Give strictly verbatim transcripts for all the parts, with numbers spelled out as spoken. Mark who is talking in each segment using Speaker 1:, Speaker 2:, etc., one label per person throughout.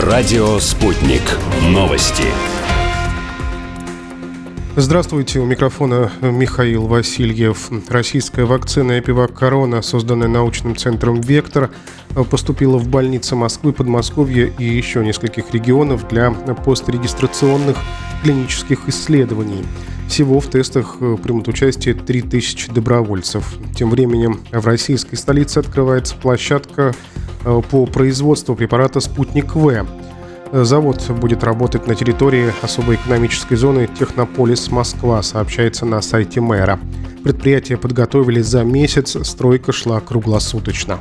Speaker 1: Радио «Спутник». Новости.
Speaker 2: Здравствуйте, у микрофона Михаил Васильев. Российская вакцина Эпивак Корона, созданная научным центром «Вектор», поступила в больницы Москвы, Подмосковья и еще нескольких регионов для пострегистрационных клинических исследований. Всего в тестах примут участие три тысячи добровольцев. Тем временем в российской столице открывается площадка по производству препарата «Спутник В». Завод будет работать на территории особой экономической зоны «Технополис Москва», сообщается на сайте мэра. Предприятие подготовили за месяц, стройка шла круглосуточно.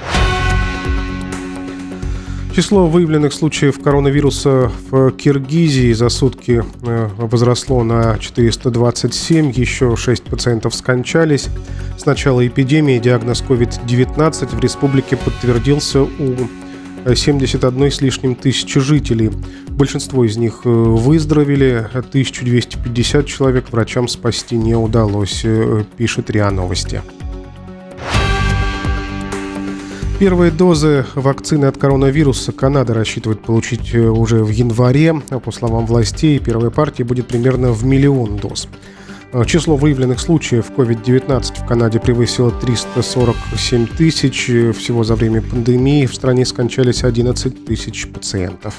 Speaker 2: Число выявленных случаев коронавируса в Киргизии за сутки возросло на четыреста двадцать семь, еще шесть пациентов скончались. С начала эпидемии диагноз ковид девятнадцать в республике подтвердился у семьдесят одной с лишним тысячи жителей. Большинство из них выздоровели, тысяча двести пятьдесят человек врачам спасти не удалось, пишет РИА Новости. Первые дозы вакцины от коронавируса Канада рассчитывает получить уже в январе. По словам властей, первая партия будет примерно в миллион доз. Число выявленных случаев ковид девятнадцать в Канаде превысило триста сорок семь тысяч. Всего за время пандемии в стране скончались одиннадцать тысяч пациентов.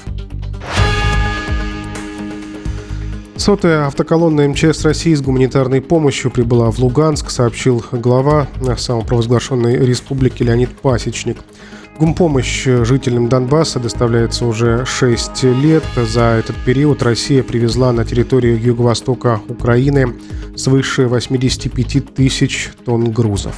Speaker 2: Сотая автоколонна эм че эс России с гуманитарной помощью прибыла в Луганск, сообщил глава самопровозглашенной республики Леонид Пасечник. Гумпомощь жителям Донбасса доставляется уже шесть лет. За этот период Россия привезла на территорию юго-востока Украины свыше восемьдесят пять тысяч тонн грузов.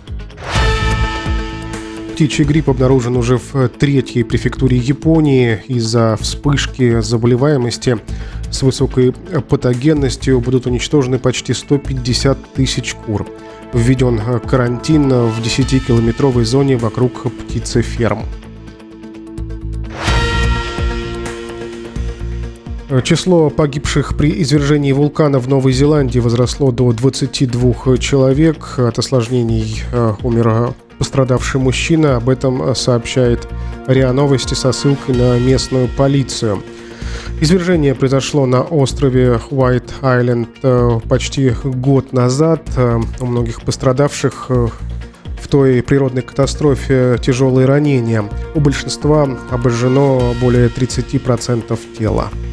Speaker 2: Птичий грипп обнаружен уже в третьей префектуре Японии. Из-за вспышки заболеваемости с высокой патогенностью будут уничтожены почти сто пятьдесят тысяч кур. Введен карантин в десятикилометровой зоне вокруг птицеферм. Число погибших при извержении вулкана в Новой Зеландии возросло до двадцати двух человек. От осложнений умер пострадавший мужчина. Об этом сообщает РИА Новости со ссылкой на местную полицию. Извержение произошло на острове Уайт-Айленд почти год назад. У многих пострадавших в той природной катастрофе тяжелые ранения. У большинства обожжено более тридцати процентов тела.